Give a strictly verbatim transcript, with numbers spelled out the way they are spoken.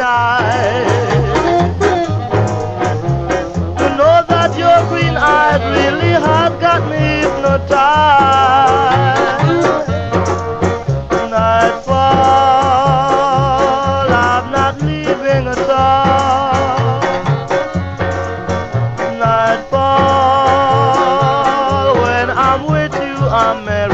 night. To know that your green eyes really has got me hypnotized. Nightfall, I'm not leaving at all. Nightfall, when I'm with you, I'm married.